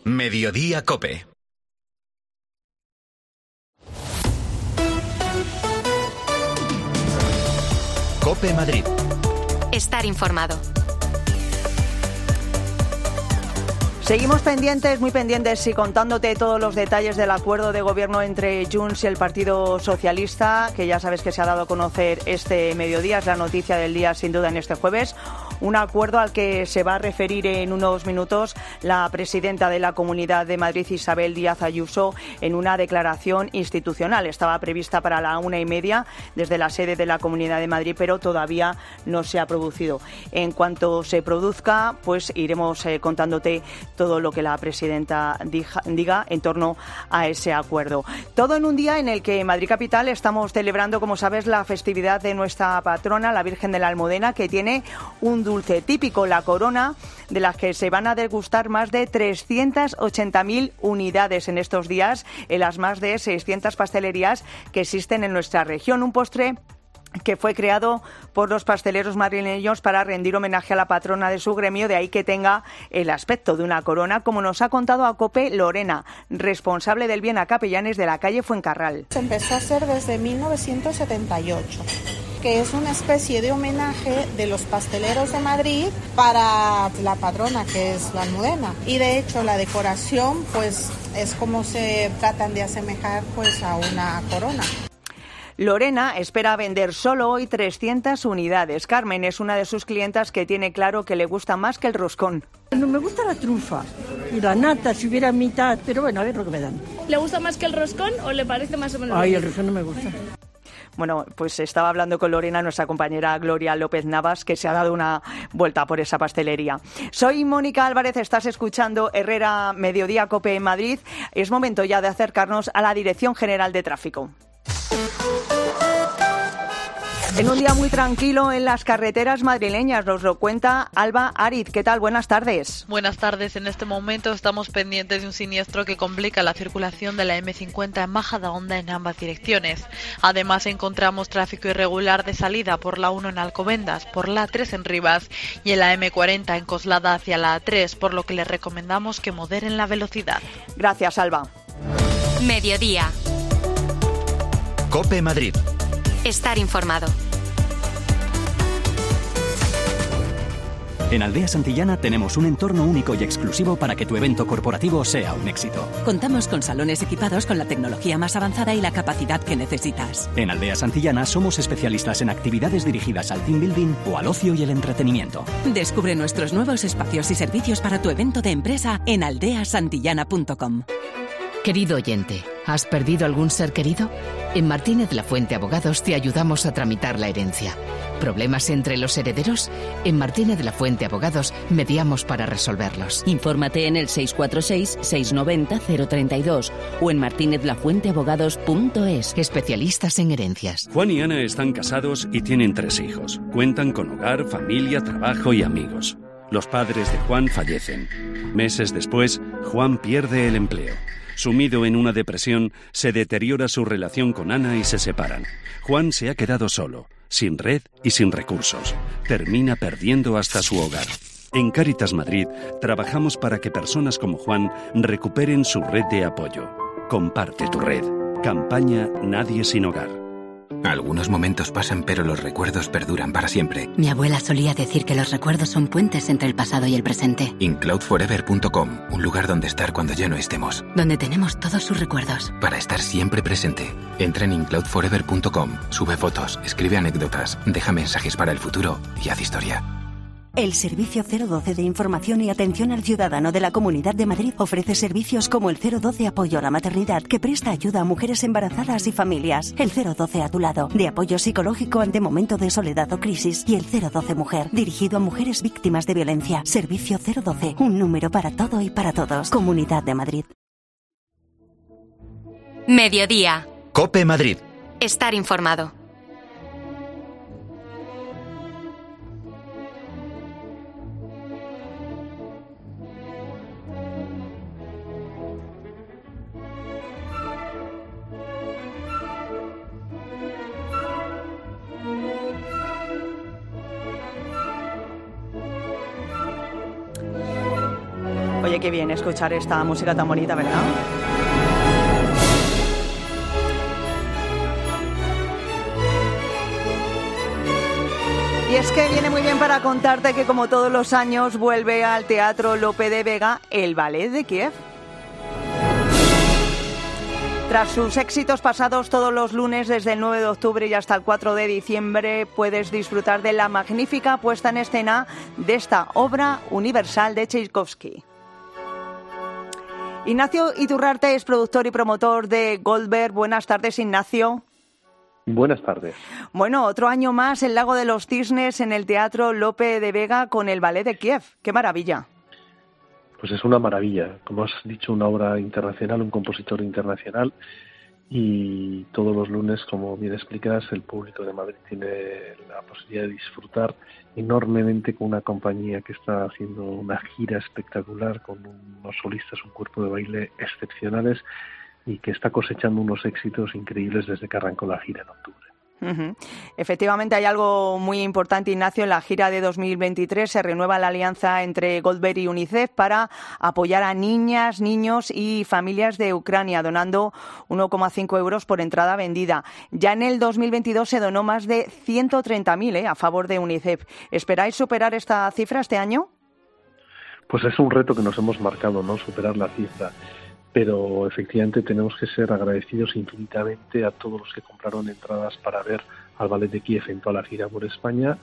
Mediodía COPE. COPE Madrid. Estar informado. Seguimos pendientes, muy pendientes y contándote todos los detalles del acuerdo de gobierno entre Junts y el Partido Socialista, que ya sabes que se ha dado a conocer este mediodía, es la noticia del día sin duda en este jueves. Un acuerdo al que se va a referir en unos minutos la presidenta de la Comunidad de Madrid, Isabel Díaz Ayuso, en una declaración institucional. Estaba prevista para la 1:30 desde la sede de la Comunidad de Madrid, pero todavía no se ha producido. En cuanto se produzca, pues iremos contándote todo lo que la presidenta diga en torno a ese acuerdo. Todo en un día en el que en Madrid Capital estamos celebrando, como sabes, la festividad de nuestra patrona, la Virgen de la Almudena, que tiene un dulce típico, la corona, de las que se van a degustar más de 380.000 unidades en estos días en las más de 600 pastelerías que existen en nuestra región. Un postre que fue creado por los pasteleros madrileños para rendir homenaje a la patrona de su gremio, de ahí que tenga el aspecto de una corona, como nos ha contado a COPE Lorena, responsable del bien a capellanes de la calle Fuencarral. Se empezó a hacer desde 1978, que es una especie de homenaje de los pasteleros de Madrid para la patrona, que es la Almudena. Y de hecho la decoración pues es como se tratan de asemejar pues a una corona. Lorena espera vender solo hoy 300 unidades. Carmen es una de sus clientas que tiene claro que le gusta más que el roscón. No me gusta la trufa y la nata, si hubiera mitad, pero bueno, a ver lo que me dan. ¿Le gusta más que el roscón o le parece más o menos? Ay, el roscón no me gusta. Bueno, pues estaba hablando con Lorena, nuestra compañera Gloria López Navas, que se ha dado una vuelta por esa pastelería. Soy Mónica Álvarez, estás escuchando Herrera Mediodía COPE en Madrid. Es momento ya de acercarnos a la Dirección General de Tráfico. En un día muy tranquilo en las carreteras madrileñas, nos lo cuenta Alba Arid. ¿Qué tal? Buenas tardes. Buenas tardes. En este momento estamos pendientes de un siniestro que complica la circulación de la M50 en Majadahonda en ambas direcciones. Además encontramos tráfico irregular de salida por la 1 en Alcobendas, por la A3 en Rivas y en la M40 en Coslada hacia la A3, por lo que les recomendamos que moderen la velocidad. Gracias, Alba. Mediodía. COPE Madrid. Estar informado. En Aldea Santillana tenemos un entorno único y exclusivo para que tu evento corporativo sea un éxito. Contamos con salones equipados con la tecnología más avanzada y la capacidad que necesitas. En Aldea Santillana somos especialistas en actividades dirigidas al team building o al ocio y el entretenimiento. Descubre nuestros nuevos espacios y servicios para tu evento de empresa en aldeasantillana.com. Querido oyente, ¿has perdido algún ser querido? En Martínez Lafuente Abogados te ayudamos a tramitar la herencia. ¿Problemas entre los herederos? En Martínez Lafuente Abogados mediamos para resolverlos. Infórmate en el 646-690-032 o en martinezlafuenteabogados.es. Especialistas en herencias. Juan y Ana están casados y tienen 3 hijos. Cuentan con hogar, familia, trabajo y amigos. Los padres de Juan fallecen. Meses después, Juan pierde el empleo. Sumido en una depresión, se deteriora su relación con Ana y se separan. Juan se ha quedado solo, sin red y sin recursos. Termina perdiendo hasta su hogar. En Cáritas Madrid trabajamos para que personas como Juan recuperen su red de apoyo. Comparte tu red. Campaña Nadie sin Hogar. Algunos momentos pasan, pero los recuerdos perduran para siempre. Mi abuela solía decir que los recuerdos son puentes entre el pasado y el presente. Incloudforever.com, un lugar donde estar cuando ya no estemos. Donde tenemos todos sus recuerdos. Para estar siempre presente. Entra en incloudforever.com, sube fotos, escribe anécdotas, deja mensajes para el futuro y haz historia. El Servicio 012 de Información y Atención al Ciudadano de la Comunidad de Madrid ofrece servicios como el 012 Apoyo a la Maternidad, que presta ayuda a mujeres embarazadas y familias, el 012 A tu lado, de apoyo psicológico ante momento de soledad o crisis, y el 012 Mujer, dirigido a mujeres víctimas de violencia. Servicio 012, un número para todo y para todos. Comunidad de Madrid. Mediodía. COPE Madrid. Estar informado. Oye, qué bien escuchar esta música tan bonita, ¿verdad? Y es que viene muy bien para contarte que, como todos los años, vuelve al Teatro Lope de Vega el Ballet de Kiev. Tras sus éxitos pasados todos los lunes desde el 9 de octubre y hasta el 4 de diciembre, puedes disfrutar de la magnífica puesta en escena de esta obra universal de Tchaikovsky. Ignacio Iturrarte es productor y promotor de Goldberg. Buenas tardes, Ignacio. Buenas tardes. Bueno, otro año más el Lago de los Cisnes en el Teatro Lope de Vega con el Ballet de Kiev. ¡Qué maravilla! Pues es una maravilla. Como has dicho, una obra internacional, un compositor internacional, y todos los lunes, como bien explicas, el público de Madrid tiene la posibilidad de disfrutar enormemente con una compañía que está haciendo una gira espectacular con unos solistas, un cuerpo de baile excepcionales y que está cosechando unos éxitos increíbles desde que arrancó la gira en octubre. Efectivamente, hay algo muy importante, Ignacio. En la gira de 2023 se renueva la alianza entre Goldberg y UNICEF para apoyar a niñas, niños y familias de Ucrania, donando 1,5 euros por entrada vendida. Ya en el 2022 se donó más de 130.000 a favor de UNICEF. ¿Esperáis superar esta cifra este año? Pues es un reto que nos hemos marcado, ¿no? Superar la cifra. Pero efectivamente tenemos que ser agradecidos infinitamente a todos los que compraron entradas para ver al Ballet de Kiev en toda la gira por España.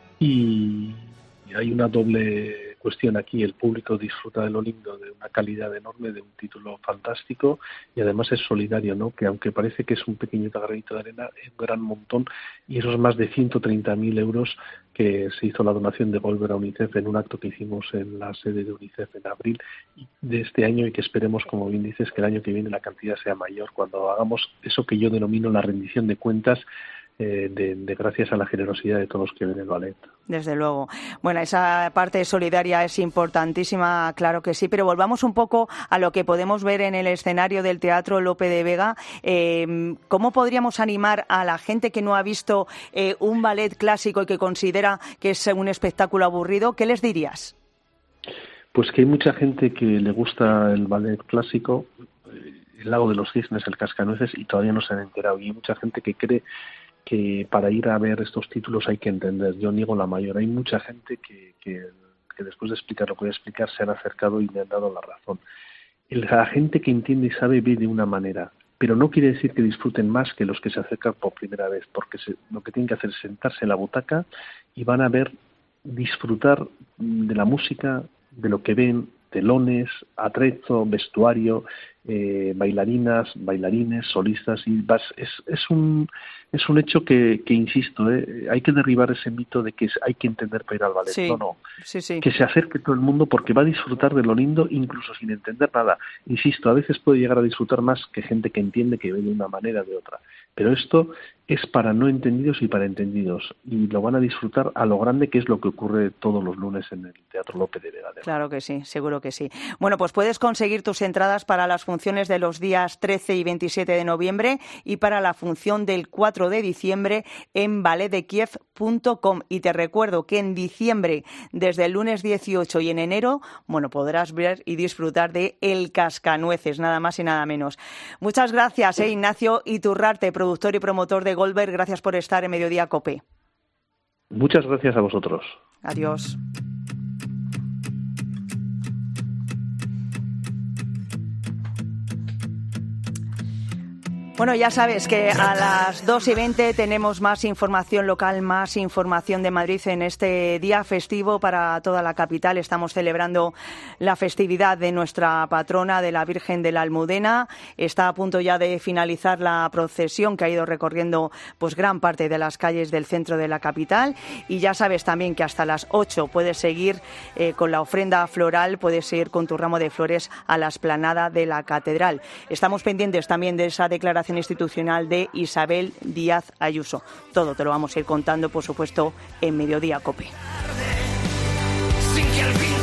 Y hay una doble cuestión aquí. El público disfruta de lo lindo, de una calidad enorme, de un título fantástico, y además es solidario, ¿no? Que aunque parece que es un pequeño granito de arena, es un gran montón, y esos más de 130.000 euros que se hizo la donación de Goldberg a UNICEF en un acto que hicimos en la sede de UNICEF en abril de este año, y que esperemos, como bien dices, que el año que viene la cantidad sea mayor cuando hagamos eso que yo denomino la rendición de cuentas, de gracias a la generosidad de todos los que ven el ballet. Desde luego. Bueno, esa parte solidaria es importantísima, claro que sí, pero volvamos un poco a lo que podemos ver en el escenario del Teatro Lope de Vega. ¿Cómo podríamos animar a la gente que no ha visto un ballet clásico y que considera que es un espectáculo aburrido? ¿Qué les dirías? Pues que hay mucha gente que le gusta el ballet clásico, el Lago de los Cisnes, el Cascanueces, y todavía no se han enterado. Y hay mucha gente que cree que para ir a ver estos títulos hay que entender. Yo niego la mayor. Hay mucha gente que después de explicar lo que voy a explicar se han acercado y me han dado la razón. La gente que entiende y sabe ve de una manera, pero no quiere decir que disfruten más que los que se acercan por primera vez, porque lo que tienen que hacer es sentarse en la butaca y van a ver, disfrutar de la música, de lo que ven, telones, atrezo, vestuario, bailarinas, bailarines, solistas, y es un hecho que insisto, hay que derribar ese mito de que hay que entender para ir al ballet. Sí, no. Sí. Que se acerque todo el mundo porque va a disfrutar de lo lindo incluso sin entender nada. Insisto, a veces puede llegar a disfrutar más que gente que entiende, que ve de una manera o de otra. Pero esto es para no entendidos y para entendidos, y lo van a disfrutar a lo grande, que es lo que ocurre todos los lunes en el Teatro Lope de Vega. Claro que sí, seguro que sí. Bueno, pues puedes conseguir tus entradas para las funciones de los días 13 y 27 de noviembre y para la función del 4 de diciembre en balletdekiev.com. Y te recuerdo que en diciembre, desde el lunes 18 y en enero, bueno, podrás ver y disfrutar de El Cascanueces, nada más y nada menos. Muchas gracias, Ignacio Iturrarte, productor y promotor de Goldberg. Gracias por estar en Mediodía COPE. Muchas gracias a vosotros. Adiós. Bueno, ya sabes que a las 2:20 tenemos más información local, más información de Madrid en este día festivo para toda la capital. Estamos celebrando la festividad de nuestra patrona, de la Virgen de la Almudena. Está a punto ya de finalizar la procesión que ha ido recorriendo pues gran parte de las calles del centro de la capital. Y ya sabes también que hasta las 8 puedes seguir con la ofrenda floral, puedes ir con tu ramo de flores a la explanada de la catedral. Estamos pendientes también de esa declaración institucional de Isabel Díaz Ayuso. Todo te lo vamos a ir contando, por supuesto, en Mediodía COPE. Sin que al fin